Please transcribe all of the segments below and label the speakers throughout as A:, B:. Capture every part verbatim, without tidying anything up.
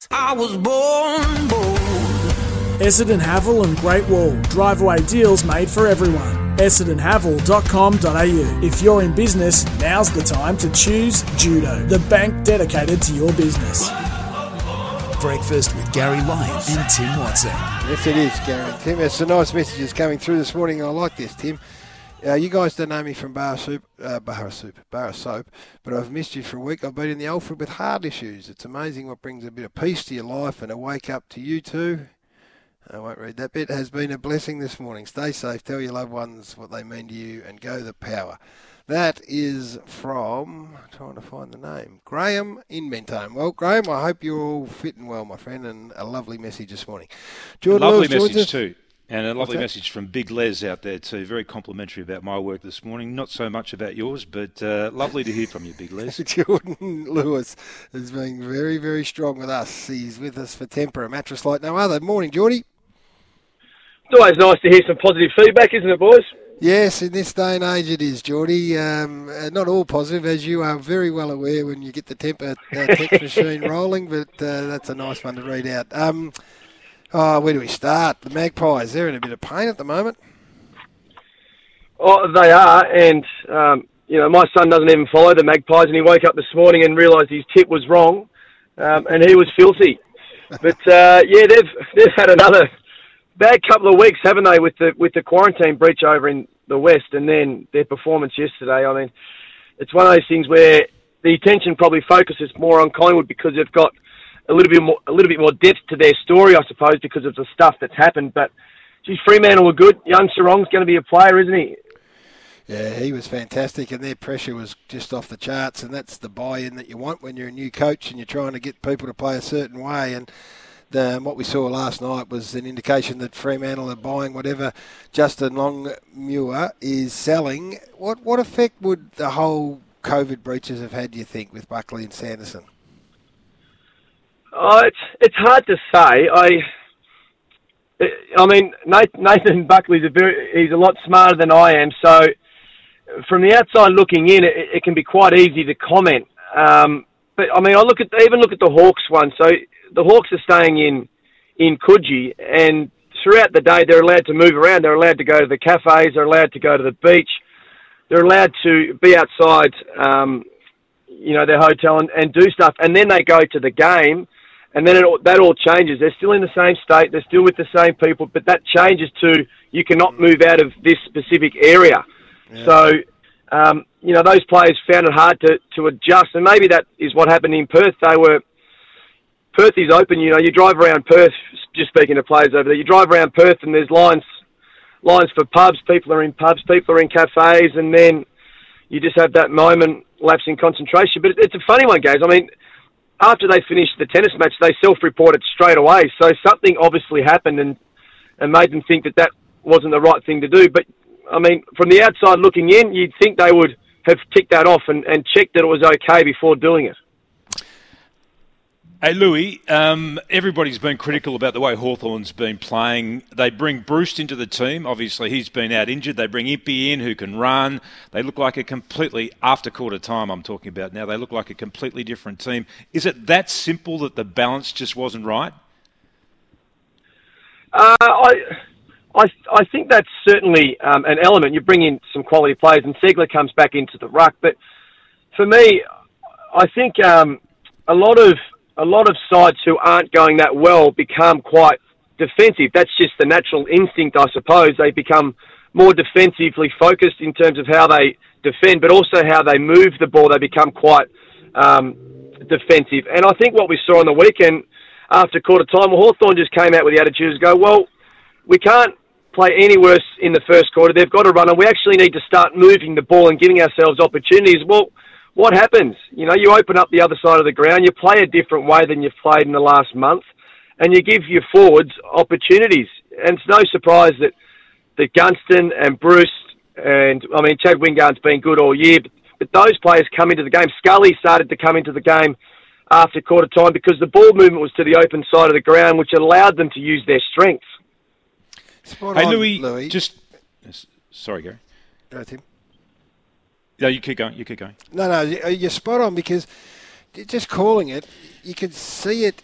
A: I was born bold.
B: Essendon Haval and Great Wall. Driveway deals made for everyone. essendon haval dot com dot a u. If you're in business, now's the time to choose Judo, the bank dedicated to your business.
C: Breakfast with Gary Lyon and Tim Watson.
D: Yes, it is, Gary. Tim, there's some nice messages coming through this morning. I like this, Tim. Uh, you guys don't know me from Bar Soup, uh, Bar Soup, Bar Soap, but I've missed you for a week. I've been in the Alfred with heart issues. It's amazing what brings a bit of peace to your life and a wake up to you too. I won't read that bit. Has been a blessing this morning. Stay safe. Tell your loved ones what they mean to you and go the power. That is from, trying to find the name, Graham in Mentone. Well, Graham, I hope you're all fit and well, my friend, and a lovely message this morning. Jordan
E: a lovely
D: Lewis,
E: message too. And a lovely
D: What's
E: message from Big Les out there too. Very complimentary about my work this morning. Not so much about yours, but uh, lovely to hear from you, Big Les.
D: Jordan Lewis has been very, very strong with us. He's with us for Temper, a mattress like no other. Morning, Geordie.
F: It's always nice to hear some positive feedback, isn't it, boys?
D: Yes, in this day and age it is, Geordie. Um, uh, not all positive, as you are very well aware when you get the Temper uh, text machine rolling, but uh, that's a nice one to read out. Um, oh, where do we start? The Magpies, they're in a bit of pain at the moment.
F: Oh, they are, and, um, you know, my son doesn't even follow the Magpies, and he woke up this morning and realised his tip was wrong, um, and he was filthy. But, uh, yeah, they've they've had another bad couple of weeks, haven't they, with the with the quarantine breach over in the West, and then their performance yesterday. I mean, it's one of those things where the attention probably focuses more on Collingwood because they've got a little bit more a little bit more depth to their story, I suppose, because of the stuff that's happened. But, geez, Fremantle were good. Young Sarong's going to be a player, isn't he?
D: Yeah, he was fantastic, and their pressure was just off the charts, and that's the buy-in that you want when you're a new coach and you're trying to get people to play a certain way. And The, what we saw last night was an indication that Fremantle are buying whatever Justin Longmuir is selling. What what effect would the whole COVID breaches have had, do you think, with Buckley and Sanderson?
F: Oh, it's it's hard to say. I I mean, Nathan Buckley's a very he's a lot smarter than I am. So from the outside looking in, it, it can be quite easy to comment. Um, but I mean, I look at even look at the Hawks one. So the Hawks are staying in, in Coogee, and throughout the day they're allowed to move around. They're allowed to go to the cafes. They're allowed to go to the beach. They're allowed to be outside, um, you know, their hotel and, and do stuff. And then they go to the game, and then it all, that all changes. They're still in the same state. They're still with the same people, but that changes to you cannot move out of this specific area. Yeah. So, um, you know, those players found it hard to, to adjust, and maybe that is what happened in Perth. They were Perth is open, you know, you drive around Perth, just speaking to players over there, you drive around Perth and there's lines lines for pubs, people are in pubs, people are in cafes, and then you just have that moment, lapse in concentration. But it's a funny one, guys. I mean, after they finished the tennis match, they self-reported straight away, so something obviously happened and, and made them think that that wasn't the right thing to do. But, I mean, from the outside looking in, you'd think they would have ticked that off and, and checked that it was okay before doing it.
E: Hey, Louis, um, everybody's been critical about the way Hawthorn's been playing. They bring Bruce into the team. Obviously, he's been out injured. They bring Impey in, who can run. They look like a completely, after quarter time I'm talking about now, they look like a completely different team. Is it that simple that the balance just wasn't right?
F: Uh, I, I, I think that's certainly um, an element. You bring in some quality players, and Segler comes back into the ruck. But for me, I think um, a lot of A lot of sides who aren't going that well become quite defensive. That's just the natural instinct, I suppose. They become more defensively focused in terms of how they defend, but also how they move the ball. They become quite um, defensive. And I think what we saw on the weekend after quarter time, well, Hawthorn just came out with the attitude to go, well, we can't play any worse in the first quarter. They've got to run, and we actually need to start moving the ball and giving ourselves opportunities. Well, what happens? You know, you open up the other side of the ground, you play a different way than you've played in the last month, and you give your forwards opportunities. And it's no surprise that, that Gunston and Bruce and, I mean, Chad Wingard's been good all year, but, but those players come into the game. Scully started to come into the game after quarter time because the ball movement was to the open side of the ground, which allowed them to use their strengths.
D: Spot
E: hey,
D: on,
E: Louis,
D: Louis,
E: just... Sorry, Gary.
D: Go, Tim.
E: No, you keep going, you keep going.
D: No, no, you're spot on because just calling it, you could see it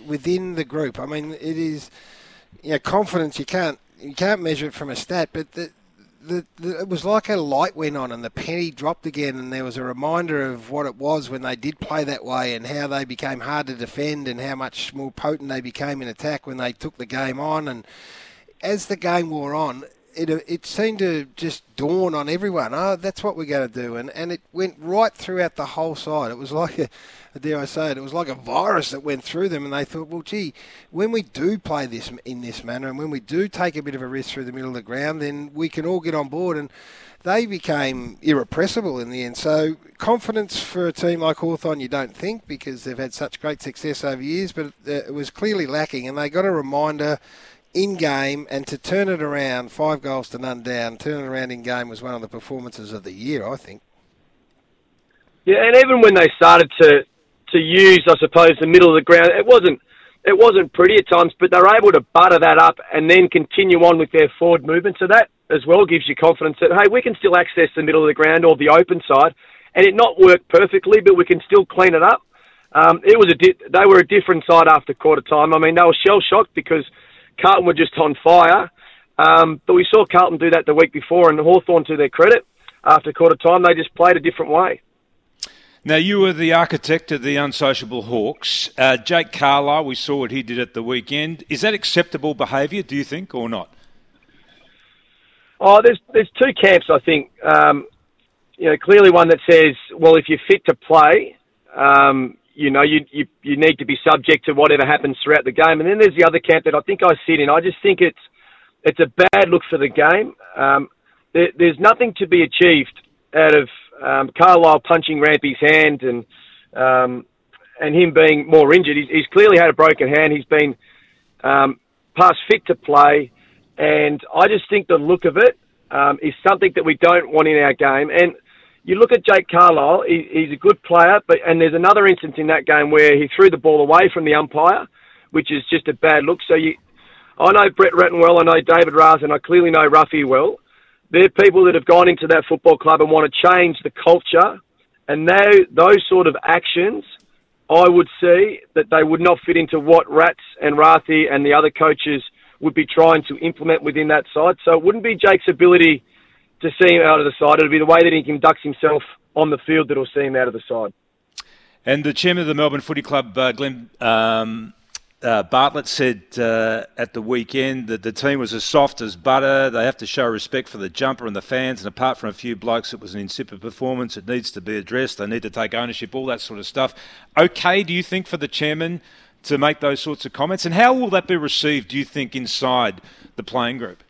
D: within the group. I mean, it is, you know, confidence. You can't you can't measure it from a stat, but the, the, the it was like a light went on and the penny dropped again, and there was a reminder of what it was when they did play that way and how they became hard to defend and how much more potent they became in attack when they took the game on. And as the game wore on, It, it seemed to just dawn on everyone, oh, that's what we're going to do. And, and it went right throughout the whole side. It was like, a, dare I say it, it was like a virus that went through them. And they thought, well, gee, when we do play this in this manner and when we do take a bit of a risk through the middle of the ground, then we can all get on board. And they became irrepressible in the end. So confidence for a team like Hawthorn, you don't think, because they've had such great success over years, but it was clearly lacking. And they got a reminder in game, and to turn it around, five goals to none down, turn it around in game was one of the performances of the year, I think.
F: Yeah, and even when they started to to use, I suppose, the middle of the ground, it wasn't it wasn't pretty at times, but they were able to butter that up and then continue on with their forward movement. So that as well gives you confidence that, hey, we can still access the middle of the ground or the open side, and it not work perfectly, but we can still clean it up. Um, it was a di- they were a different side after quarter time. I mean, they were shell shocked because Carlton were just on fire, um, but we saw Carlton do that the week before, and Hawthorn, to their credit, after quarter time, they just played a different way.
E: Now, you were the architect of the unsociable Hawks. Uh, Jake Carlisle, we saw what he did at the weekend. Is that acceptable behaviour, do you think, or not?
F: Oh, there's there's two camps, I think. Um, you know, clearly one that says, well, if you're fit to play, um, you know, you, you you need to be subject to whatever happens throughout the game. And then there's the other camp that I think I sit in. I just think it's it's a bad look for the game. Um, there, there's nothing to be achieved out of um, Carlisle punching Rampy's hand and um, and him being more injured. He's, he's clearly had a broken hand. He's been um, past fit to play. And I just think the look of it um, is something that we don't want in our game. And you look at Jake Carlisle, he, he's a good player, but and there's another instance in that game where he threw the ball away from the umpire, which is just a bad look. So you, I know Brett Ratton well, I know David Raz, and I clearly know Ruffy well. They're people that have gone into that football club and want to change the culture, and now those sort of actions, I would see that they would not fit into what Rats and Rathi and the other coaches would be trying to implement within that side. So it wouldn't be Jake's ability to see him out of the side. It'll be the way that he conducts himself on the field that'll see him out of the side.
E: And the chairman of the Melbourne Footy Club, uh, Glenn um, uh, Bartlett, said uh, at the weekend that the team was as soft as butter. They have to show respect for the jumper and the fans. And apart from a few blokes, it was an insipid performance. It needs to be addressed. They need to take ownership, all that sort of stuff. Okay, do you think, for the chairman to make those sorts of comments? And how will that be received, do you think, inside the playing group?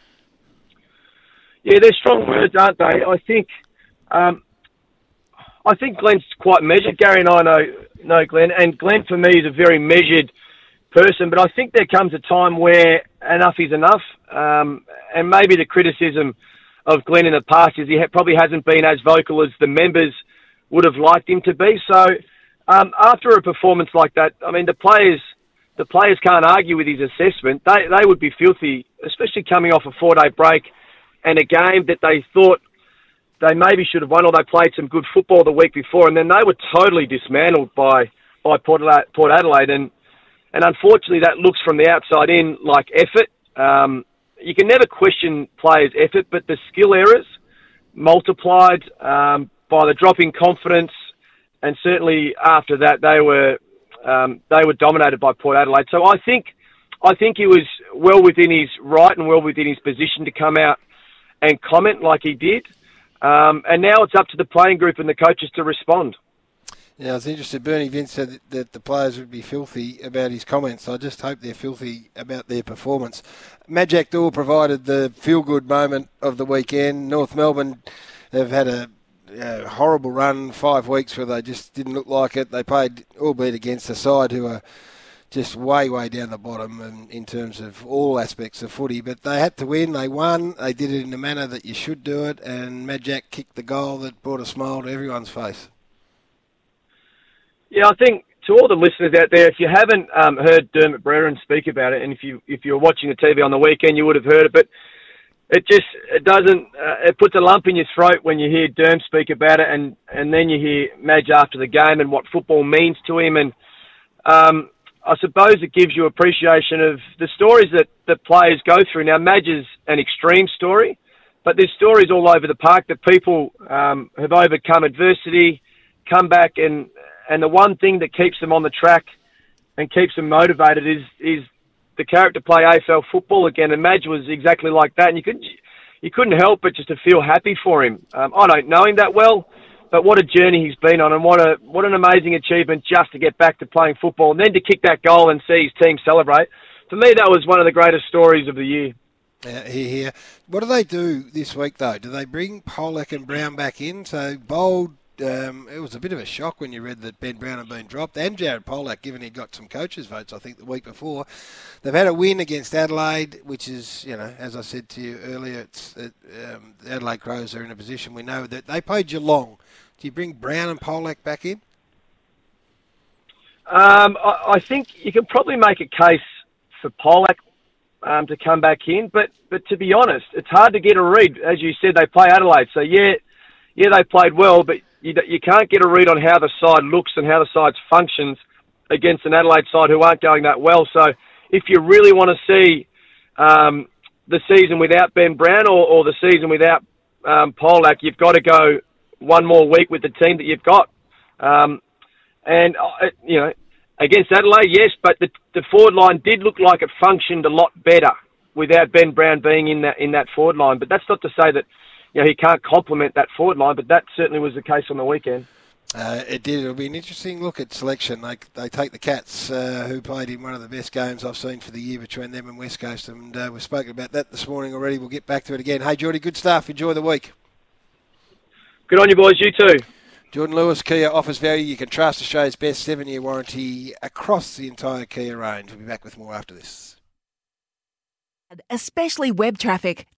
F: Yeah, they're strong words, aren't they? I think um, I think Glenn's quite measured. Gary and I know, know Glenn, and Glenn for me is a very measured person, but I think there comes a time where enough is enough, um, and maybe the criticism of Glenn in the past is he ha- probably hasn't been as vocal as the members would have liked him to be. So um, after a performance like that, I mean, the players the players can't argue with his assessment. They they would be filthy, especially coming off a four-day break and a game that they thought they maybe should have won, or they played some good football the week before, and then they were totally dismantled by by Port Adelaide, Port Adelaide. and and unfortunately that looks from the outside in like effort. Um, you can never question players' effort, but the skill errors multiplied um, by the drop in confidence, and certainly after that they were um, they were dominated by Port Adelaide. So I think I think he was well within his right and well within his position to come out and comment like he did. Um, and now it's up to the playing group and the coaches to respond.
D: Yeah, I was interested. Bernie Vince said that the players would be filthy about his comments. I just hope they're filthy about their performance. Majak Daw provided the feel-good moment of the weekend. North Melbourne have had a, a horrible run, five weeks where they just didn't look like it. They played, albeit against a side who are just way, way down the bottom in, in terms of all aspects of footy. But they had to win. They won. They did it in the manner that you should do it. And Majak kicked the goal that brought a smile to everyone's face.
F: Yeah, I think to all the listeners out there, if you haven't um, heard Dermot Brereton speak about it, and if you if you're watching the T V on the weekend, you would have heard it. But it just it doesn't uh, it puts a lump in your throat when you hear Derm speak about it, and, and then you hear Madge after the game and what football means to him. And um, I suppose it gives you appreciation of the stories that, that players go through. Now, Madge is an extreme story, but there's stories all over the park that people um, have overcome adversity, come back, and and the one thing that keeps them on the track and keeps them motivated is is the character play A F L football again. And Madge was exactly like that, and you couldn't you couldn't help but just to feel happy for him. Um, I don't know him that well, but what a journey he's been on, and what a what an amazing achievement just to get back to playing football and then to kick that goal and see his team celebrate. For me, that was one of the greatest stories of the year.
D: Uh, here, here. What do they do this week, though? Do they bring Pollock and Brown back in? So Bold, um, it was a bit of a shock when you read that Ben Brown had been dropped, and Jared Pollock, given he got some coaches' votes, I think, the week before. They've had a win against Adelaide, which is, you know, as I said to you earlier, it's it, um, the Adelaide Crows are in a position we know that they played Geelong. Do you bring Brown and Pollock back in?
F: Um, I, I think you can probably make a case for Pollock um, to come back in, but but to be honest, it's hard to get a read. As you said, they play Adelaide, so yeah, yeah, they played well, but you you can't get a read on how the side looks and how the side functions against an Adelaide side who aren't going that well. So if you really want to see um, the season without Ben Brown or, or the season without um, Pollock, you've got to go one more week with the team that you've got. Um, and, uh, you know, against Adelaide, yes, but the, the forward line did look like it functioned a lot better without Ben Brown being in that in that forward line. But that's not to say that, you know, he can't complement that forward line, but that certainly was the case on the weekend.
D: Uh, it did. It'll be an interesting look at selection. They they take the Cats, uh, who played in one of the best games I've seen for the year between them and West Coast, and uh, we've spoken about that this morning already. We'll get back to it again. Hey, Geordie, good stuff. Enjoy the week.
F: Good on you, boys. You too.
D: Jordan Lewis, Kia offers value. You can trust Australia's best seven-year warranty across the entire Kia range. We'll be back with more after this.
G: Especially web traffic.